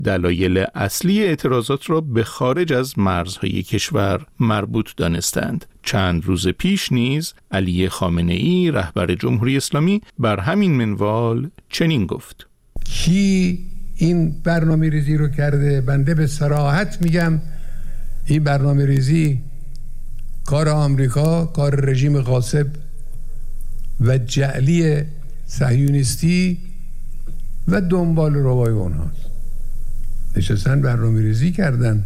دلایل اصلی اعتراضات را به خارج از مرزهای کشور مربوط دانستند. چند روز پیش نیز علی خامنه‌ای رهبر جمهوری اسلامی بر همین منوال چنین گفت: کی این برنامه ریزی رو کرده؟ بنده به صراحت میگم این برنامه ریزی کار آمریکا، کار رژیم غاصب و جعلی صهیونیستی و دنبال روای اونهاست. نشستن برنامه ریزی کردن.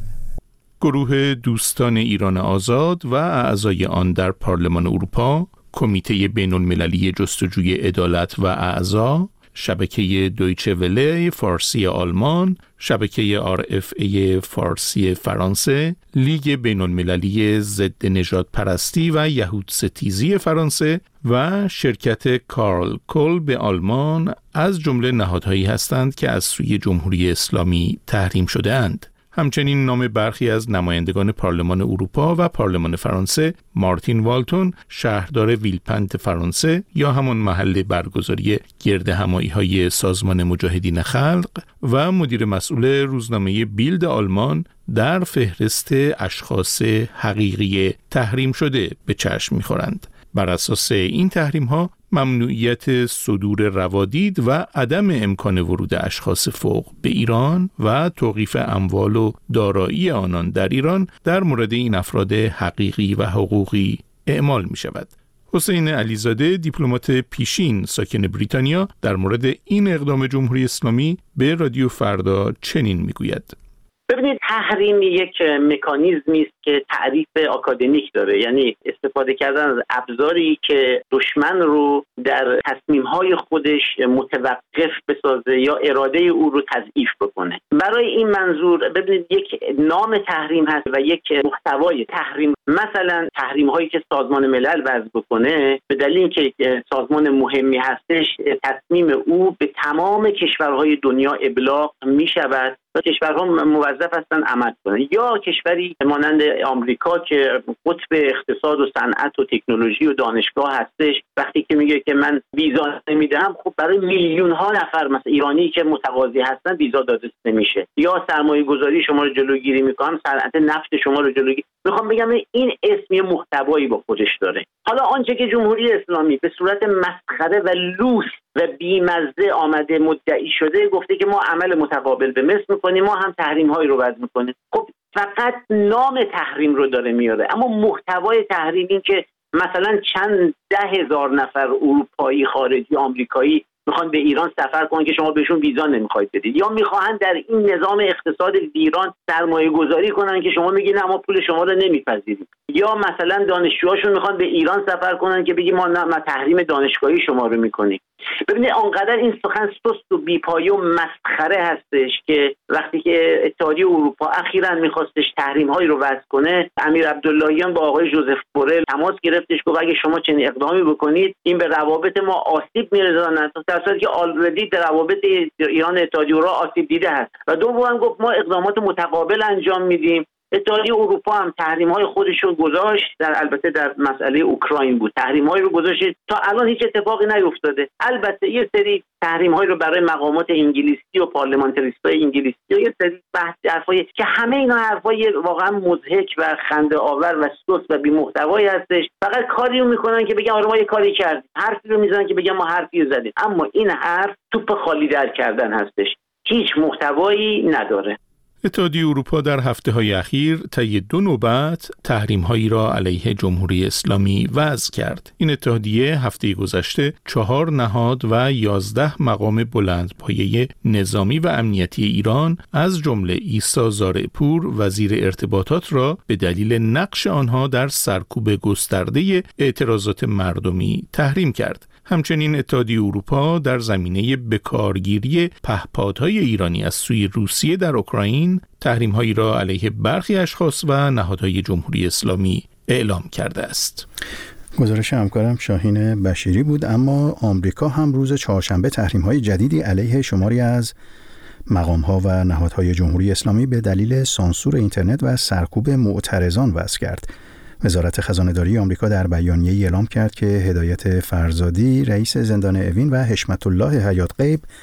گروه دوستان ایران آزاد و اعضای آن در پارلمان اروپا، کمیته بین‌المللی جستجوی عدالت و اعضا، شبکه دویچه وله فارسی آلمان، شبکه RFA فارسی فرانسه، لیگ بین‌المللی ضد نژاد پرستی و یهود ستیزی فرانسه و شرکت کارل کلب آلمان از جمله نهادهایی هستند که از سوی جمهوری اسلامی تحریم شده اند. همچنین نام برخی از نمایندگان پارلمان اروپا و پارلمان فرانسه، مارتین والتون، شهردار ویلپنت فرانسه یا همان محل برگزاری گردهمایی‌های سازمان مجاهدین خلق و مدیر مسئول روزنامه بیلد آلمان در فهرست اشخاص حقیقی تحریم شده به چشم می‌خورند. بر اساس این تحریم‌ها ممنوعیت صدور روادید و عدم امکان ورود اشخاص فوق به ایران و توقیف اموال و دارایی آنان در ایران در مورد این افراد حقیقی و حقوقی اعمال می شود. حسین علیزاده، دیپلمات پیشین ساکن بریتانیا، در مورد این اقدام جمهوری اسلامی به رادیو فردا چنین می گوید: ببینید، تحریم یک مکانیزمی است که تعریف آکادمیک داره، یعنی استفاده کردن از ابزاری که دشمن رو در تصمیم‌های خودش متوقف بسازه یا اراده او رو تضعیف بکنه. برای این منظور ببینید یک نام تحریم هست و یک محتوای تحریم. مثلا تحریم‌هایی که سازمان ملل وضع بکنه به دلیل اینکه سازمان مهمی هستش، تصمیم او به تمام کشورهای دنیا ابلاغ می‌شود و کشورها موظف هستن عمل کنن. یا کشوری مانند آمریکا که قطب اقتصاد و صنعت و تکنولوژی و دانشگاه هستش، وقتی که میگه که من ویزا نمیدم، خب برای میلیون ها نفر مثلا ایرانی که متقاضی هستن ویزا داده نمیشه. یا سرمایه گذاری شما رو جلوگیری میکنن، صنعت نفت شما رو جلوگیری. میخوام بگم این اسمی محتوایی با خودش داره. حالا آنچه که جمهوری اسلامی به صورت مسخره و لوس و بیمزه آمده مدعی شده، گفته که ما عمل متقابل به مثل میکنیم، ما هم تحریم هایی رو وضع میکنیم. خب فقط نام تحریم رو داره میاره، اما محتوای تحریم این که مثلا چند 10,000 نفر اروپایی، خارجی، آمریکایی میخوان به ایران سفر کنن که شما بهشون ویزا نمیخواید بدید، یا میخوان در این نظام اقتصاد ایران سرمایه گذاری کنن که شما میگین اما پول شما رو نمیپذیریم، یا مثلا دانشجوهاشون میخوان به ایران سفر کنن که بگیم ما تحریم دانشگاهی شما رو میکنیم. ببینید آنقدر این سخن سست و بی‌پایه و مسخره هستش که وقتی که اتحادیه اروپا اخیراً میخواستش تحریم‌هایی رو وضع کنه، امیر عبداللهیان با آقای جوزف بورل تماس گرفتش، گفت اگه شما چنین اقدامی بکنید این به روابط ما آسیب میرساند، در صورتی که آلردی در روابط ایران اتحادیه اروپا آسیب دیده هست. و دوم گفت ما اقدامات متقابل انجام میدیم. اتحادیه اروپا هم تحریم‌های خودش رو گذاشت، البته در مسئله اوکراین بود، تحریم‌هایی رو گذاشت، تا الان هیچ اتفاقی نیفتاده. البته یه سری تحریم‌هایی رو برای مقامات انگلیسی و پارلمانتریستای انگلیسی و یه سری حرفای که همه اینا حرفای واقعا مضحک و خنده‌آور و سست و بی‌محتوایی هستش. فقط کاری رو میکنن که بگن آره ما یه کاری کردیم، حرفی رو میزنن که بگن ما حرفی رو زدیم، اما این حرف توپ خالی در کردن هستش، هیچ محتوایی نداره. اتحادیه اروپا در هفته‌های اخیر طی 2 نوبت تحریم‌هایی را علیه جمهوری اسلامی وضع کرد. این اتحادیه هفته گذشته 4 نهاد و 11 مقام بلندپایه نظامی و امنیتی ایران از جمله عیسی زارعپور وزیر ارتباطات را به دلیل نقش آنها در سرکوب گسترده اعتراضات مردمی تحریم کرد. همچنین اتحادیه اروپا در زمینه بکارگیری پهپادهای ایرانی از سوی روسیه در اوکراین تحریم‌هایی را علیه برخی اشخاص و نهادهای جمهوری اسلامی اعلام کرده است. گزارش همکارم شاهین بشیری بود. اما آمریکا هم روز چهارشنبه تحریم‌های جدیدی علیه شماری از مقام‌ها و نهادهای جمهوری اسلامی به دلیل سانسور اینترنت و سرکوب معترضان وضع کرد. وزارت خزانه‌داری آمریکا در بیانیه‌ای اعلام کرد که هدایت فرزادی، رئیس زندان اوین و حشمت الله حیات غیب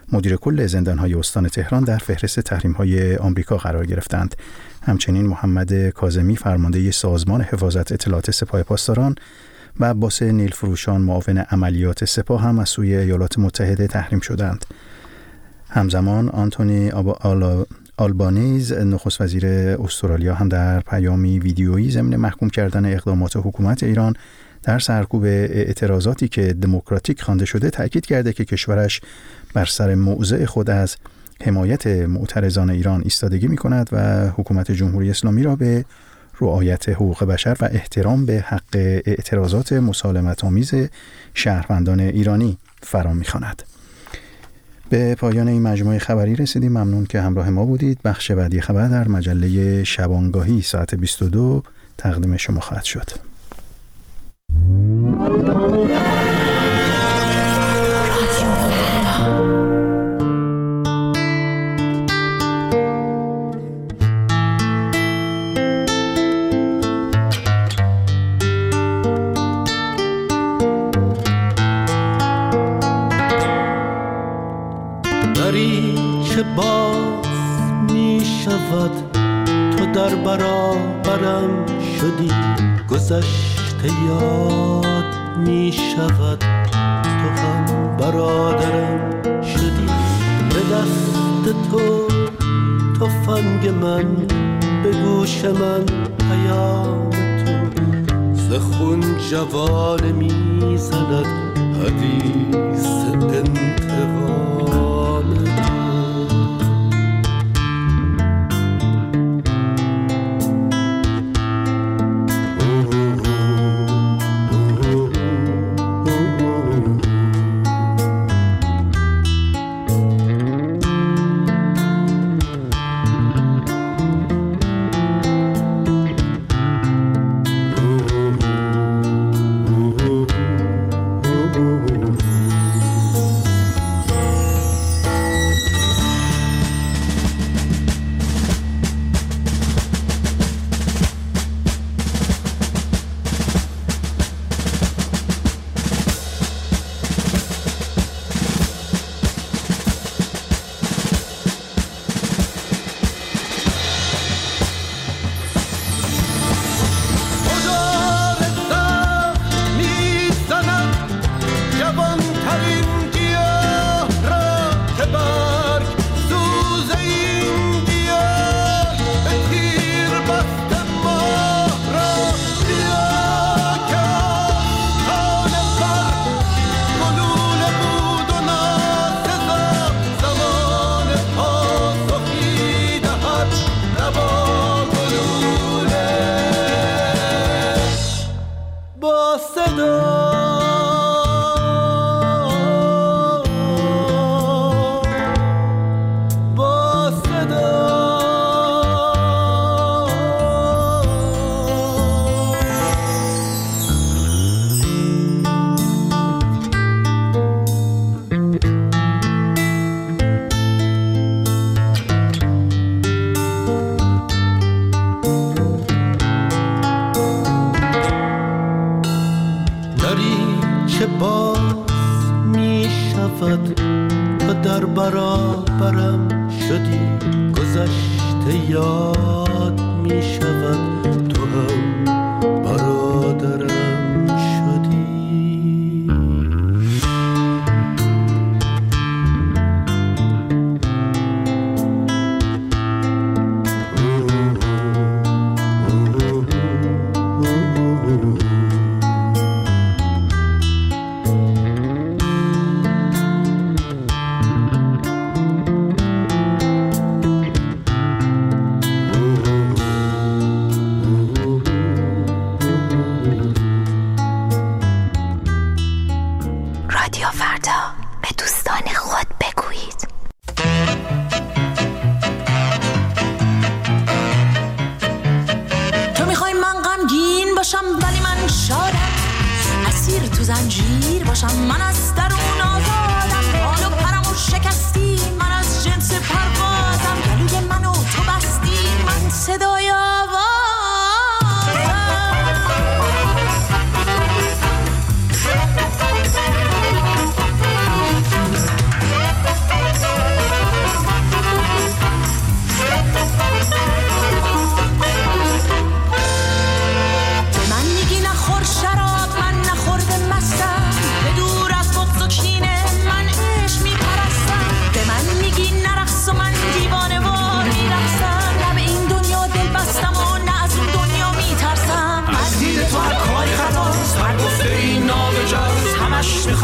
مدیر کل زندان‌های استان تهران در فهرست تحریم‌های آمریکا قرار گرفتند. همچنین محمد کاظمی فرمانده سازمان حفاظت اطلاعات سپاه پاسداران و عباس نیلفروشان معاون عملیات سپاه هم از سوی ایالات متحده تحریم شدند. همزمان آنتونی آلبانیز نخست وزیر استرالیا هم در پیامی ویدیویی ضمن محکوم کردن اقدامات حکومت ایران در سرکوب اعتراضاتی که دموکراتیک خوانده شده تأکید کرده که کشورش بر سر موضع خود از حمایت معترضان ایران ایستادگی می‌کند و حکومت جمهوری اسلامی را به رعایت حقوق بشر و احترام به حق اعتراضات مسالمت‌آمیز شهروندان ایرانی فرا می‌خواند. به پایان این مجموعه خبری رسیدیم. ممنون که همراه ما بودید. بخش بعدی خبر در مجله شبانگاهی ساعت 22 تقدیم شما خواهد شد. که باز می شود تو در برابرم شدی، گذشته یاد می شود تو هم برادرم شدی. به دست تو تفنگ من، به گوش من پیام تو، ز خون جوانه می زند حدیث انتقام.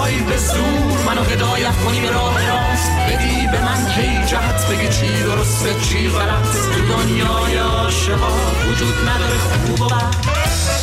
میخوای به زور منو هدایت کنی به راه راست، بدی به من هی جهت، بگی چی درسته چی غلط. تو دنیای عاشقا وجود نداره خوب و بد.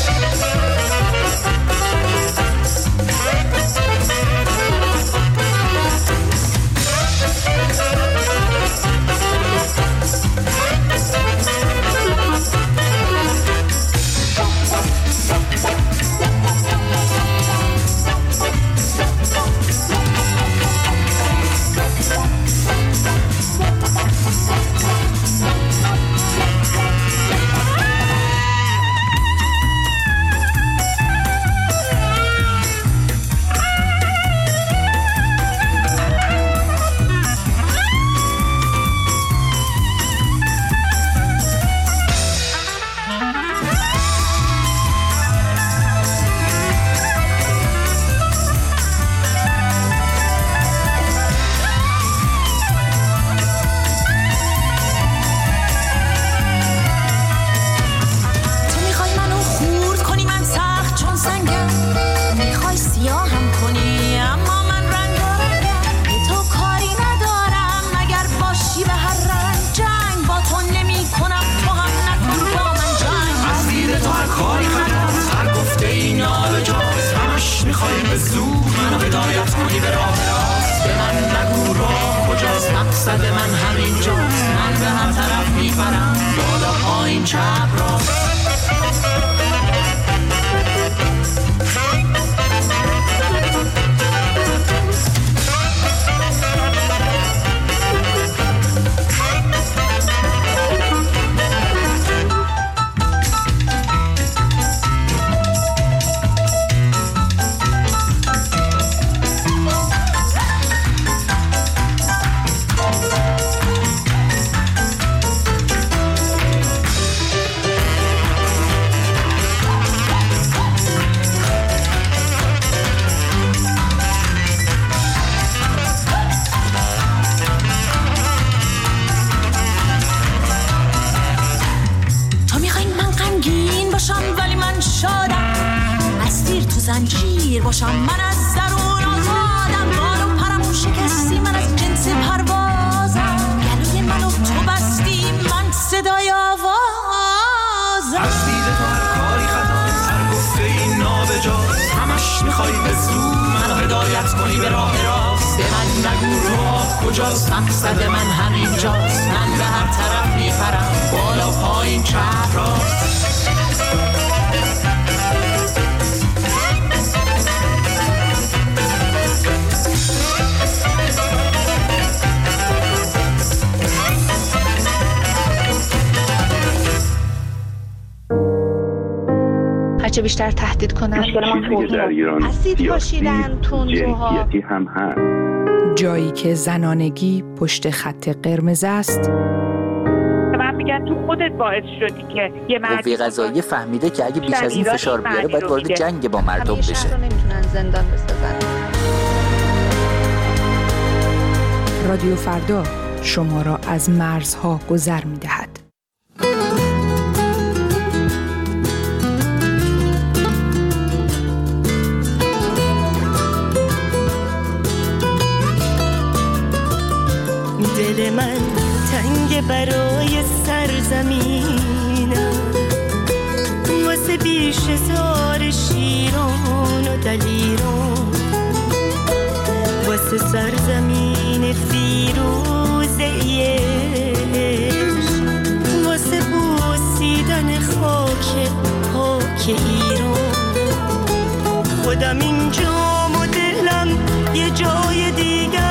باشم من از درون آزادم، بالم پرمون شکستی من از جنس پروازم، گلوی منو تو بستی من صدای آوازم. از دید تو هر کاری خطا، سر گفته این نابجاست، همش میخوای به زور منو هدایت کنی به راه راست. به من نگو راه کجاست، مقصد من همینجاست، من به هر طرف میپرم بالا پایین چپ راست. هرچه بیشتر تهدید کنن چیزی در ایران اسید پاشیدن تندروها جنسیتی هم هست. جایی که زنانگی پشت خط قرمز است. من میگن تو خودت باعث شدی که یه قوه قضاییه فهمیده که اگه بیش از این فشار بیاره باید وارد جنگ با مردم بشه. شهر رو نمیتونن زندان بسازن. رادیو فردا شما را از مرزها گذر می‌دهد. دل من تنگ برای سرزمینم، واسه بیش زار شیران و دلیران، واسه سرزمین فیروزه عشق، واسه بوسیدن خاک پاک ایران. خودم اینجام و دلم یه جای دیگه،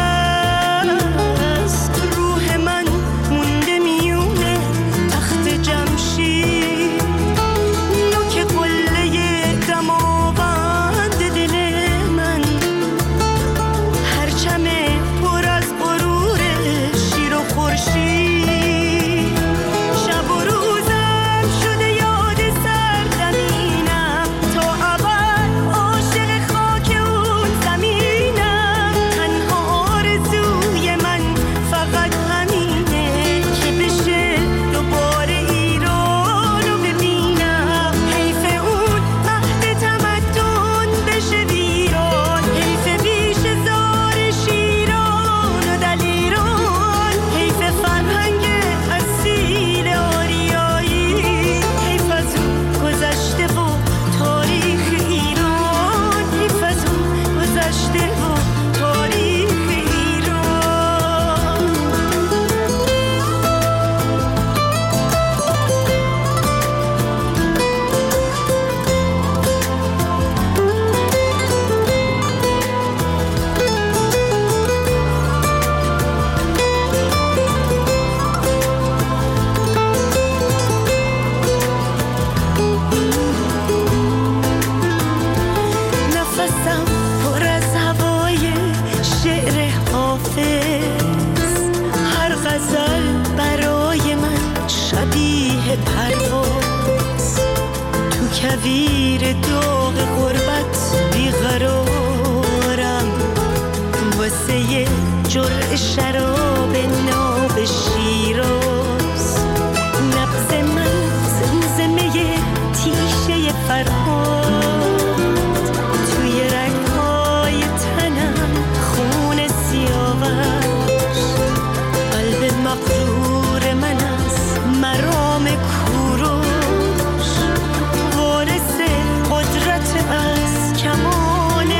نویر داغ غربت بیقرارم، واسه یه جرعه شراب ناب شیراز، نبض من زمزمه تیشه فرهاد، توی رگ‌های تنم خون سیاوش، قلب مغرور من از مرام کوروش، وارث قدرت از کمان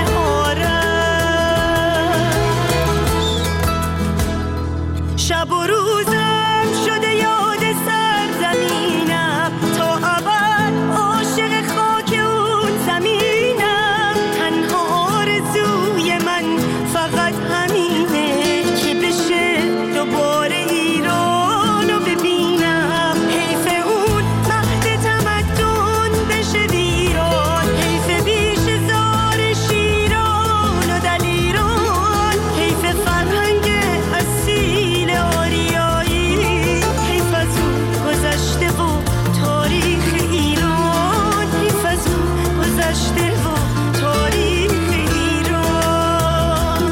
آرش، شب و روزم شده یاد سرزمینم، تا ابد عاشق خاک اون زمینم، تنها آرزوی من فقط همینه که بشه دوباره ایرانو ببینم، حیف اون مهد تمدن بشه ویران، حیف بیش زار شیران و دلیران، حیف فرهنگ اصیل آریایی، حیف از اون گذشته و تاریخ ایران، حیف از اون گذشته و تاریخ ایران.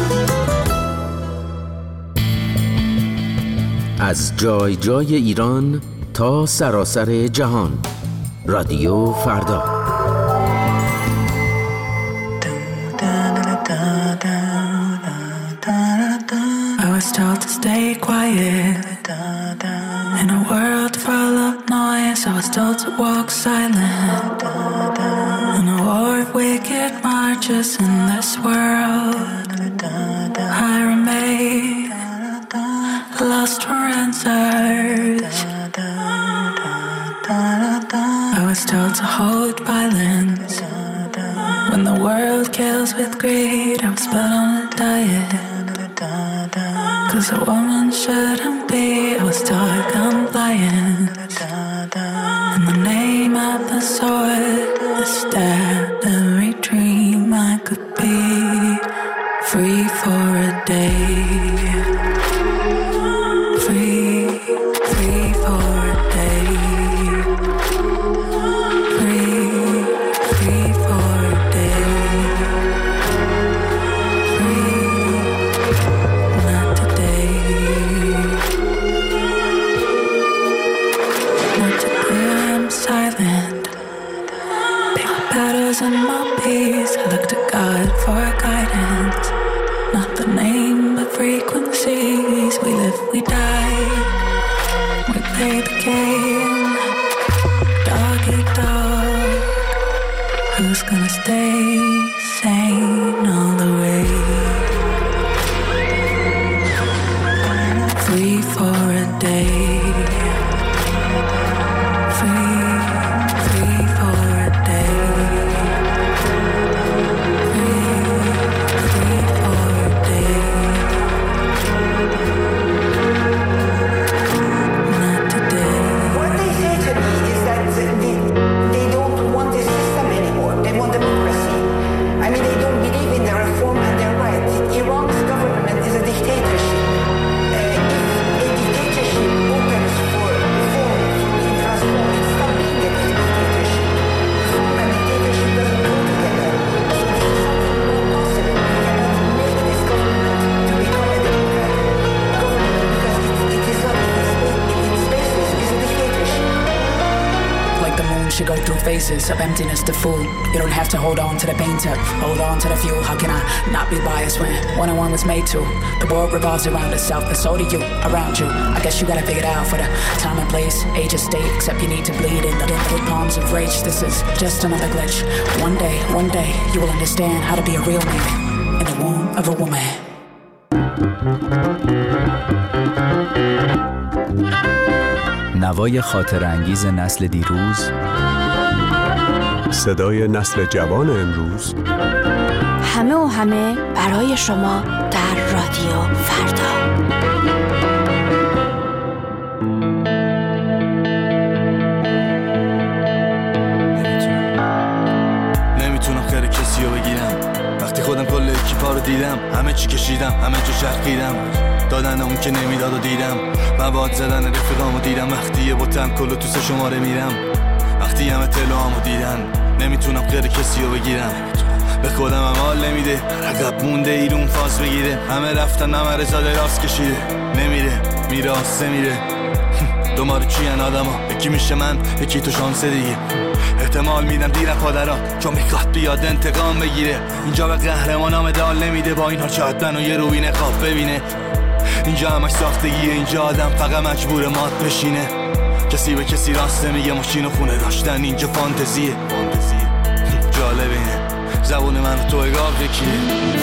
از جای جای ایران تا سراسر جهان، رادیو فردا. I was told to stay quiet in a world full of noise. I was told to walk silent in a war of wicked marches in this world. I remain lost for answers. I was told to hold violence when the world kills with greed. I was put on a diet 'cause a woman shouldn't be. I was taught compliance in the name of the sword. I stabbed every dream I could be free for a day. Free for a day. Free for a day. Not today. Not today, I'm silent. Pick petals in my peace. I look to God for guidance. Not the name, but frequencies. We live, we die. We play the game. Dog eat dog. Who's gonna stay sane all the way? Free for a day. Free for a day. Free for a day. Not today. What they say to me is that they don't want this system anymore. They want democracy. I mean, they don't believe in their reform and their rights. Iran's government is a dictatorship. If a dictatorship opens for reform, for being transformed, it stops being a dictatorship. Reform and dictatorship doesn't go together. So this is something more possible. We cannot make this government to become a democratic government because it is not in its basis. It's a dictatorship. Like the moon should go through phases of emptiness to full. You don't have to hold on to the painter, hold on to the fuel. How can I not be biased when one-on-one was made to? The world revolves around itself, and so do you, around you. I guess you gotta figure it out for the time and place, age and state. Except you need to bleed in the liquid palms of rage. This is just another glitch. One day, you will understand how to be a real man in the womb of a woman. نوای خاطر انگیز نسل دیروز، صدای نسل جوان امروز، همه و همه برای شما در رادیو فردا. نمیتونم خیر کسی رو بگیرم وقتی خودم کل اکیپا رو دیدم، همه چی کشیدم، همه جو چرخیدم، دادن اون که نمیداد و دیدم، مواد زدن رفیقامو دیدم، وقتی یه بوتم کلو تو 3 شماره میرم، وقتی وقتی همه تلوامو دیدن نمیتونم غیر کسی رو بگیرم، به خودم هم حال نمیده، عقب مونده ایرون فاز بگیره، همه رفتن همه رضا دراز کشیده، نمیره میره آسه میره. دومارو چیان آدما، یکی میشه من یکی تو شانسه دیگه، احتمال میدم دیرم پادرات چون میخواد بیاد انتقام بگیره. اینجا به قهرمانا مدال نمیده، با اینها چهتن و یه روی نقاب ببینه. اینجا همش ساختگیه، اینجا آدم فقط مجبور مات بشینه، کسی به کسی راست نمیگه، ماشین و خونه داشتن اینجا فانتزیه. جالب اینه زبون من و تو اگاه یکیه.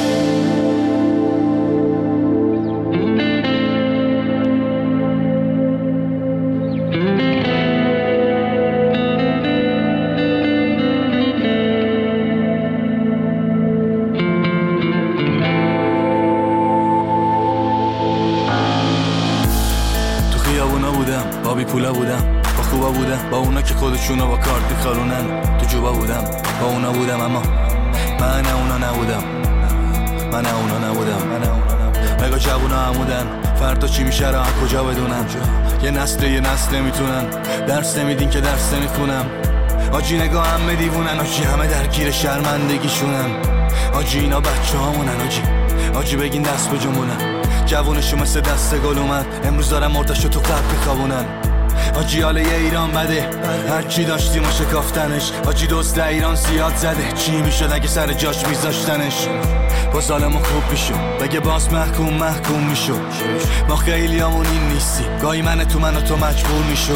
پولا بودم، با خوبا بودم، با اونا که خودشونو با کارت میخارونن، تو جوبا بودم، با اونا بودم، اما من اونا نبودم، من اونا نبودم. مگا جوونا همودن، فردا چی میشه را کجا بدونم. یه نسل میتونن، درس نمیدین که درس نمیخونم. آجی نگاه همه دیوونن، آجی همه درگیر شرمندگیشونن، آجی اینا بچه هامونن، آجی بگین دست به جمونن. جوونشو مثل دست گل اومد، امروز دارم مرتشو تو قبل بخوابونن. آجی حاله یه ایران بده، هرچی داشتیم و شکافتنش. آجی دزد ایران زیاد زده، چی میشد اگه سر جاش میذاشتنش. با ظالمون خوب میشو، بگه باز محکوم میشو. ما خیلی همون این نیستی، گاهی من تو من و تو مجبور میشو.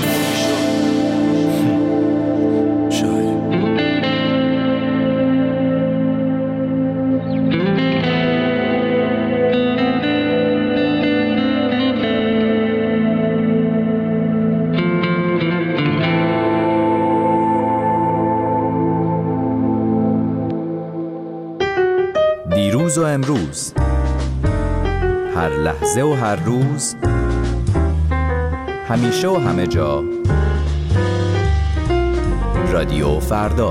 دیروز و امروز، هر لحظه و هر روز، همیشه و همه جا، رادیو فردا.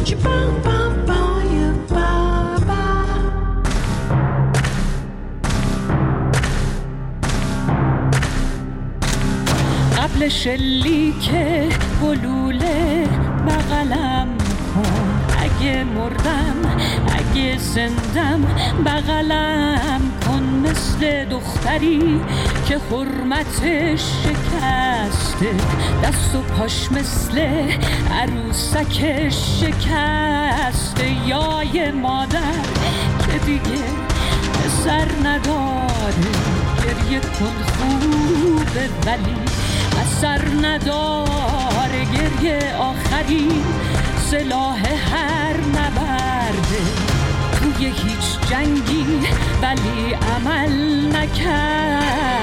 قبل شلیک گلوله بغلم کن، اگه مردم اگه زندم بغلم کن، مثل دختری که حرمتش شکسته، دست و پاش مثل عروسکش شکسته. یا یه مادر که دیگه سر نداره، گریه کن خوبه ولی اثر نداره. گریه آخری سلاح هر نبرده، توی هیچ جنگی ولی عمل نکرده.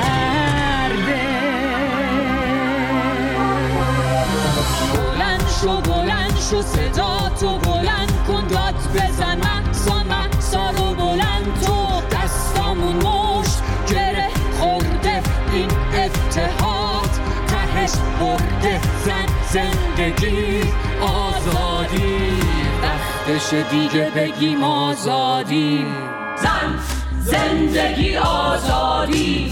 بلند شو صدا تو بلند کن، داد بزن مقصا رو بلند تو. دستامون مشت گره خورده، این اتحاد تهش برده. زندگی آزادی، وقتش دیگه بگیم آزادی. زندگی آزادی،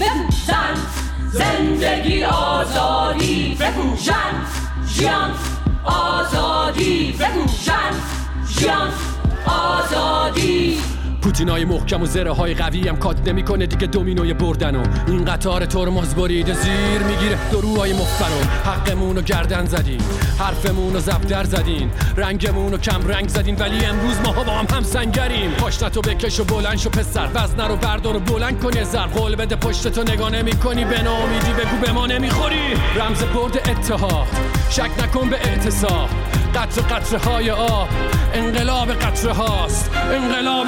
زندگی آزادی. جان آزادی، جان آزادی. پوتینای محکم و زره های قوی هم کات نمی کنه دیگه دومینوی بردن، و این قطار ترمز بریده زیر میگیره دروهای مفترم. حقمون رو گردن زدین، حرفمون رو زبدر زدین، رنگمون رو کم رنگ زدین، ولی امروز ماها با هم سنگریم. پاشنتو بکش و بلند شو پسر، وزنه رو بردار و بلند کن یه ذره. قول بده پشتتو نگاه نمی کنی، به ناامیدی بگو به ما نمیخوری. رمز برد اتحاد، شک نکن به اعتصاب. قطره های آب، انقلاب قطره هاست، انقلاب.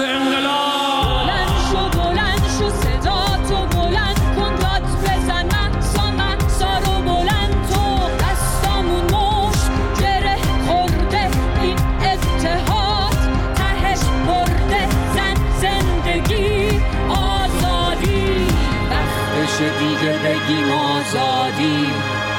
بلند شو صدا تو بلند کن، داد بزن مقصا رو بلند تو. دستامون مشت گره خورده، این اتحاد تهش برده. زندگی آزادی، وقتش دیگه بگیم آزادی.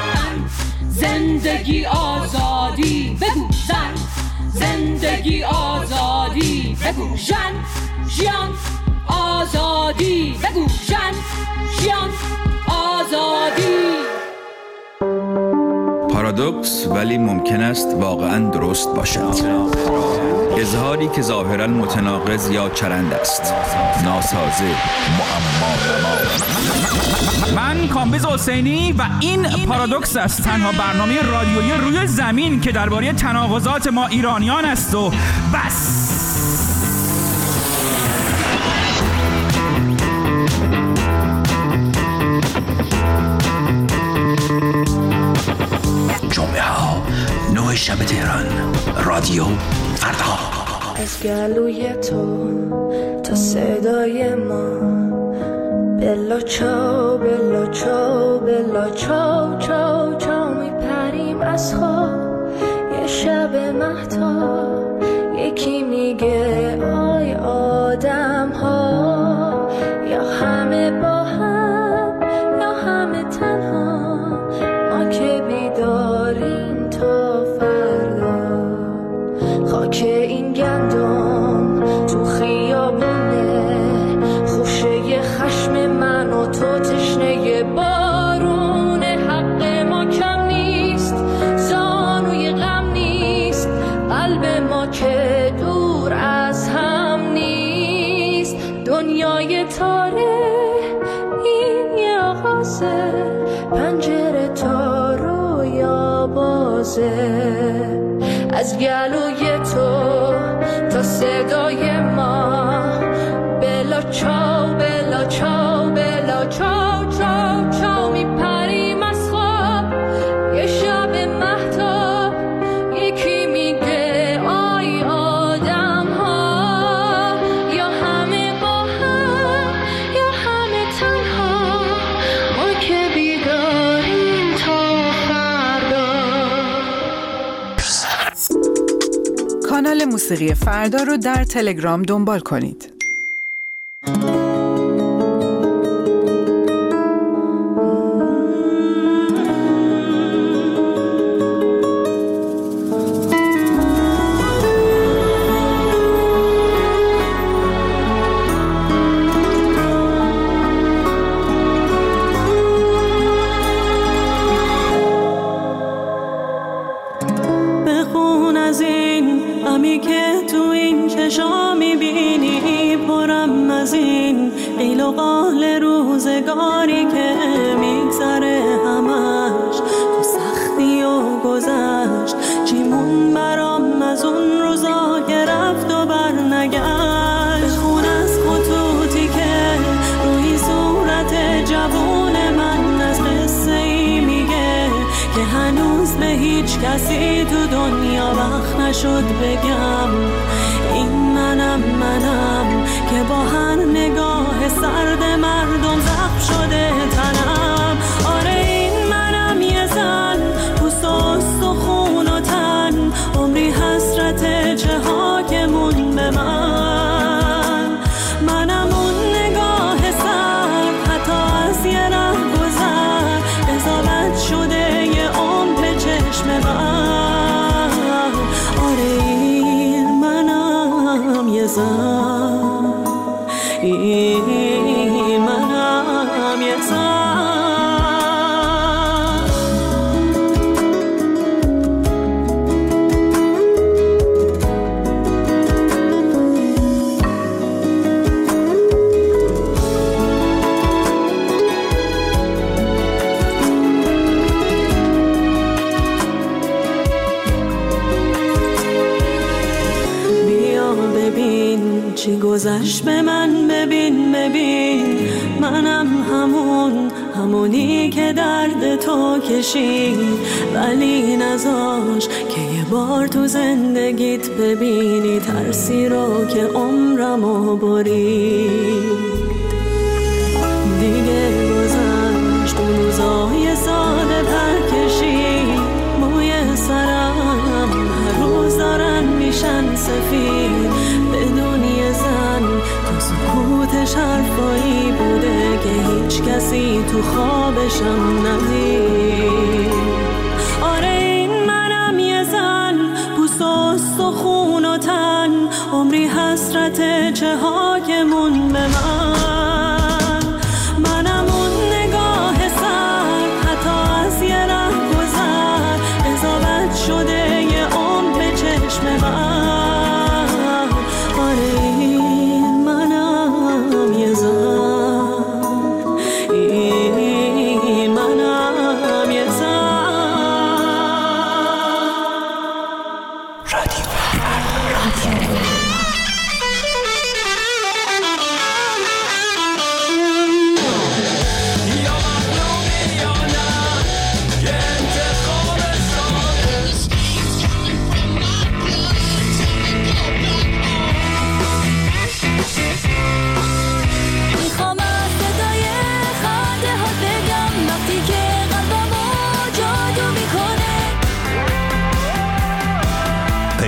زندگی آزادی، بگو زندگی آزادی. بگو جان آزادی. بگو جان آزادی. پارادوکس ولی ممکن است واقعا درست باشد. اظهاری که ظاهرا متناقض یا چرند است، ناسازه، معما. من کامبیز حسینی و این پارادوکس است، تنها برنامه رادیویی روی زمین که درباره تناقضات ما ایرانیان است و بس. جمعه ها 9 شب تهران، رادیو فردا. از گلوی تو تا صدای ما، بلا چاو بلا چاو بلا چاو چاو چاو میپریم از خواب. یه شب مهتاب یکی میگه آی آدم ها، یا همه با هم یا همه تنها، ما که بیداریم تا فردا. خاک این گندم تو خیابونه، خوشه خشم من و تو تشنه بارون. حق ما کم نیست، زانوی غم نیست، قلب ما که دور از هم نیست. دنیای تاره این یه آغازه، پنجره تا رویا بازه. از گلوی تو تا صدای ما، بلا چاو بلا چاو بلا چاو چاو چاو میپریم از خواب. یه شب مهتاب یکی میگه آی آدم ها، یا همه با هم یا همه تنها، ما که بیداریم تا فردا. کانال موسیقی فردا رو در تلگرام دنبال کنید. بخون از این غمی که تو این چشا میبینی، پرم از این قیل و قال روزگاری که میگذره همش تو سختی و گذشت. چیمون برام از اون روزا که رفت و برنگشت. بخون از خطوطی که روی صورت جوون من از قصه ای میگه که هنوز به هیچ کسی تو دنیا وقت نشد بگم. این منم که با هر نگاه سرد مردم زخم شده تنم. آره این منم یه زن، پوست و استخون و تن، عمری حسرت چه ها که مون به من. منم اون نگاه سرد، حتی از یه ره گذر، قضاوت شده یه عمر به چشم من. آره این منم یه زن، این منم یه زن. چی گذشت به من، ببین منم همونی که درد تو کشید، ولی نذاش که یه بار تو زندگیت ببینی ترسی رو که عمرمو برید. دیگه گذشت اون روزای ساده پرکشید، موی سرم هر روز دارن میشن سفید. بدون یه زن تو سکوتش حرفایی بوده که هیچ کسی تو خوابشم ندید. آره این منم یه زن، پوست و استخون و تن، عمری حسرت چه ها که مون به من. منم اون نگاه سر، حتی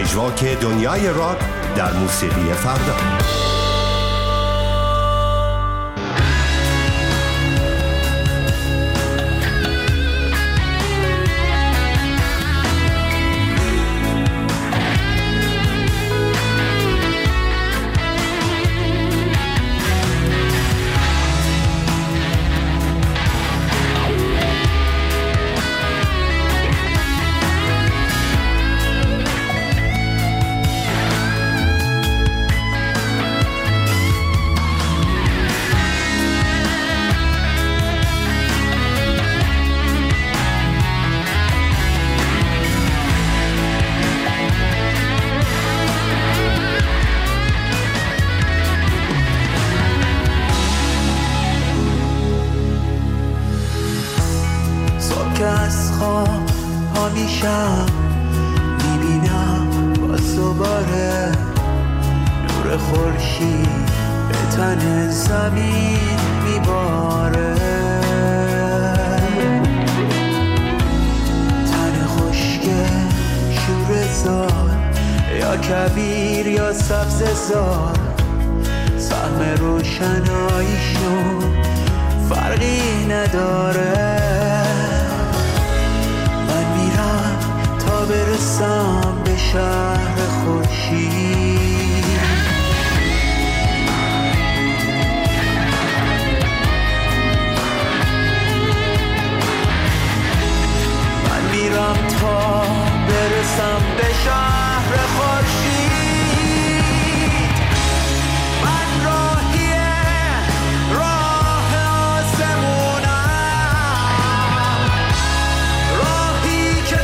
پژواک دنیای راک در موسیقی فردا. که از خواب ها میشم میبینم باز دوباره نور خورشید به تن زمین میباره، تن خشک شوره‌زار یا کبیر یا سبزه‌زار، سهم روشناییشون فرقی نداره. تا برسم به شهر خورشید، من میرم تا برسم به شهر خورشید. من راهیه راه آسمونم، راهی که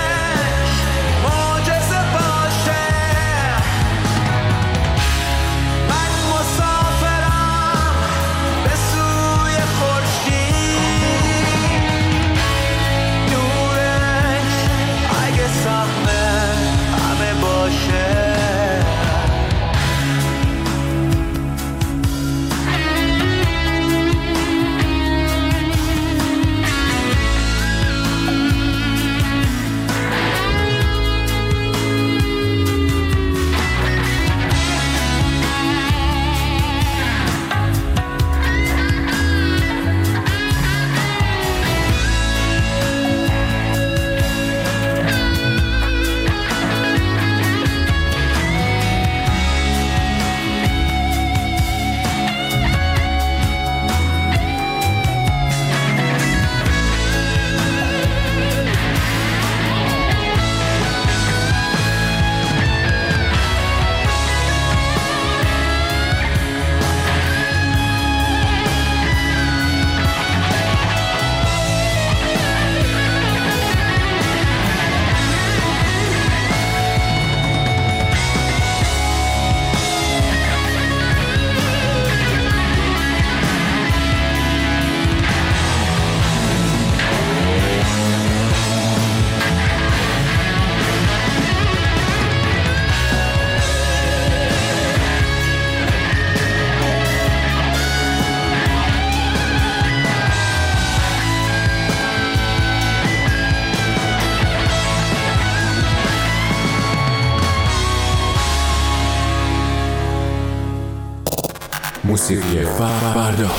موسیقی فردا.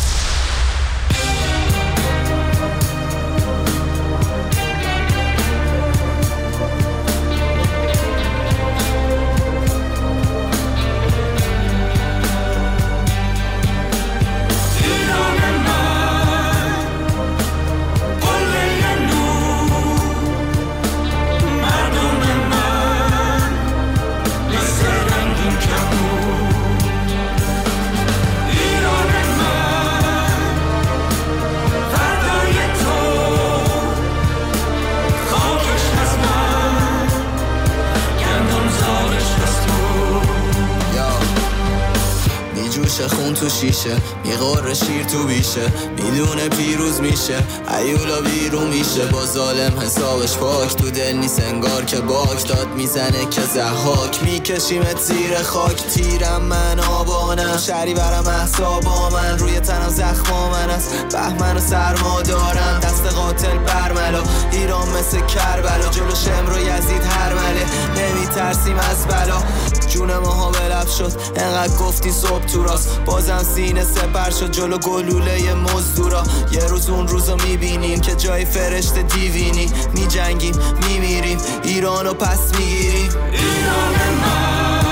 خون تو شیشه میغور شیر تو بیشه، میدونه پیروز میشه ایولا بیرون میشه. با ظالم حسابش پاک تو دل نیست انگار که باک داد میزنه که زحاک. میکشیمت زیر خاک تیرم من آبانم، شری برم احسابا من روی تنم زخما من است بهمن و سرما دارم. دست قاتل برملا ایران مثل کربلا، جلو شمر و یزید هر مله نمیترسه میترسیم از بلا. جون ماها به لب شد انقدر گفتی صبح تو راست، بازم سینه سپر شد جلو گلوله مزدورا. یه روز اون روزو میبینیم که جای فرشته دیوینی، میجنگیم میمیریم ایرانو پس میگیریم. ایران من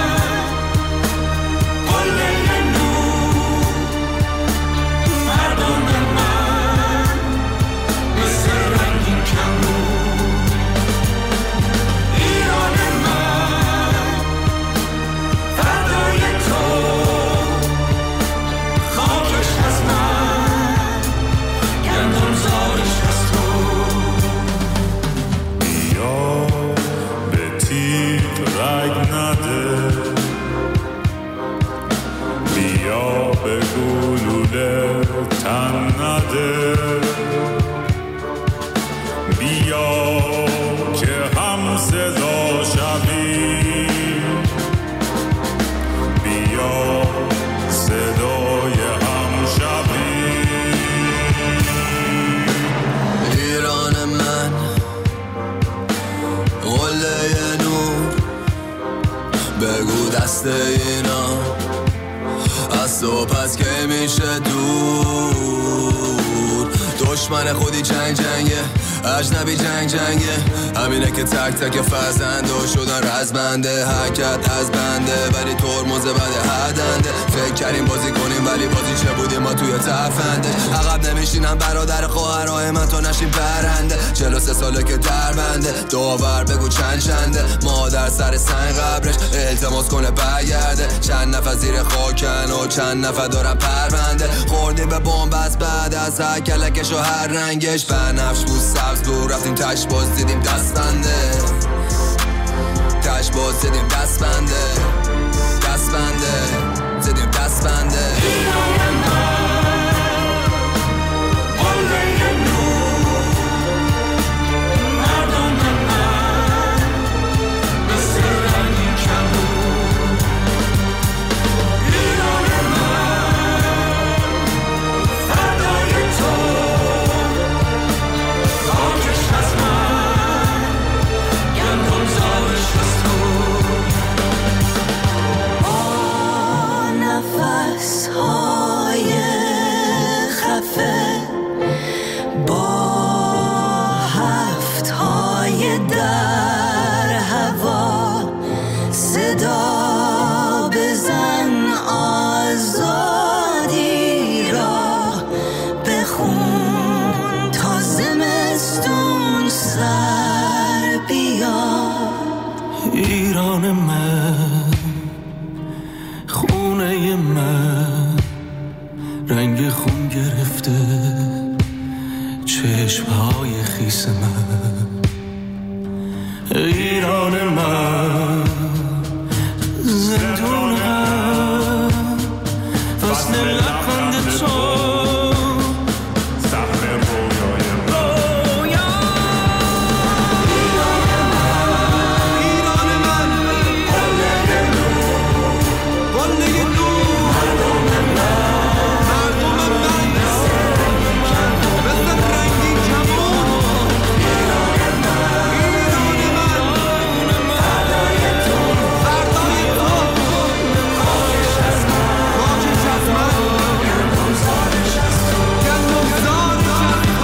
قله نور، مردم من مثل رنگین کمون. ایران من فردای تو، خاکش از من گندم زارش از تو. بیا به تیغ رگ نده، بیا به گلوله تن نده، بیا که هم صدا شویم، بیا صدای هم شویم. ایران من قله نور، بگو دست اینا از تو پس که میشه دور. دشمن خودی جنگ جنگه، اجنبی جنگ جنگه، همینه که تک تک فرزنده شدن رزمنده. حرکت از بنده ولی ترمز بده هدنده. فکر کردیم بازی کنیم ولی بازی چه بودیم ما توی تفنده. عقب نمیشینم برادر خواهرای من تا نشیم برنده. 43 ساله که در بنده، داور بگو چند چنده. مادر سر سنگ قبرش التماس کنه برگرده. چند نفر زیر خاکن و چند نفر دارن پرونده. خوردیم به بنبست بعد از هر کلکش و هر رنگش. بنفش بود سبز بود رفتیم تش باز دیدیم دست بنده. تش باز دیدیم دست بنده، دست بنده دیدیم دست بنده. ایران من قله نور، مردم من مثل رنگین کمون. ایران من فردای تو، خاکش از من گندم زارش از تو. نفس‌های خفه با هفت‌های در هوا، صدا بزن آزادی را بخون تا زمستون سر بیاد. ایران من، خونه من رنگ خون گرفته، چشمهای خیس من. ایران من زندونم، فصل لبخند تو، سهم رویای من. ایران من قله نور، قله نور، مردم من مثل رنگین کمون. ایران من فردای تو، فردای تو، خاکش از من گندم زارش از تو، گندم زارش از تو.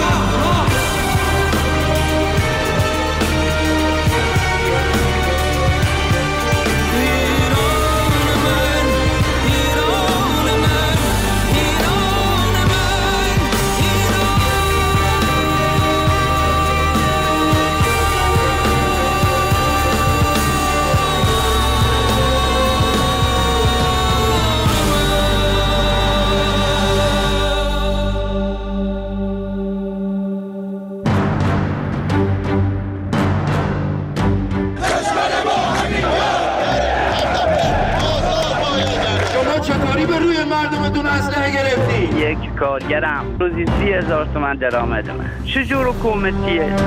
شما چطوری به روی مردمتون اسلحه گرفتی؟ یک کارگرم روزی 30,000 تومان درآمدمه. چجور حکومتیه؟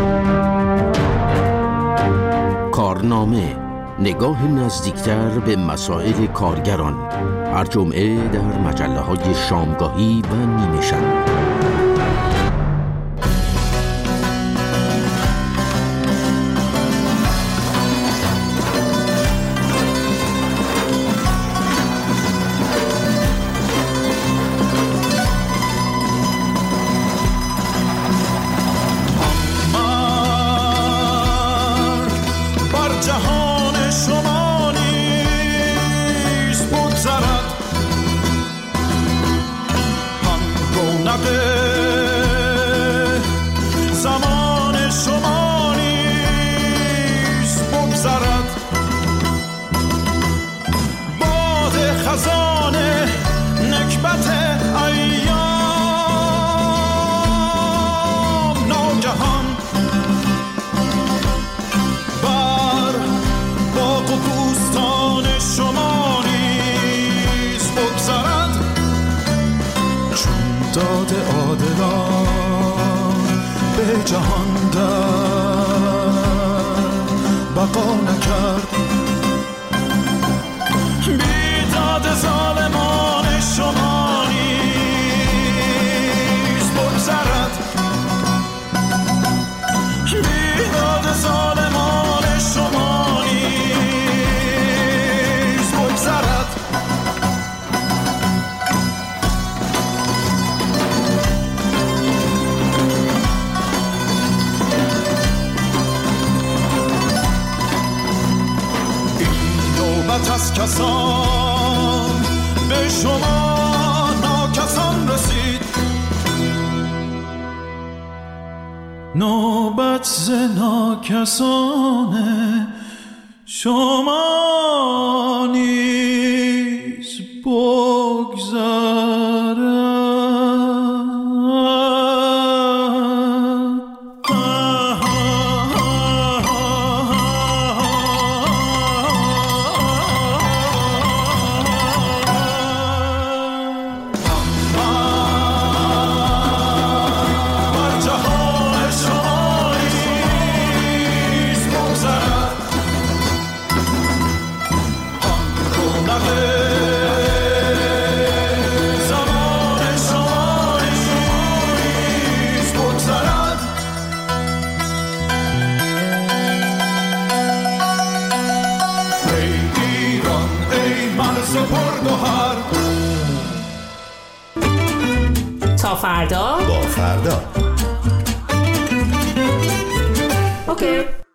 کارنامه، نگاه نزدیکتر به مسائل کارگران، هر جمعه در مجله‌های شامگاهی و نیمه شب. دلان به جهان در بقا نکرد. بیداد ظالمان شما نیز بگذرد، بیداد ظالمان شما نیز بگذرد. از کسان به شما ناکسان رسید، نوبت ز ناکسان شما نیز بگذرد. تا فردا با فردا. اوکی.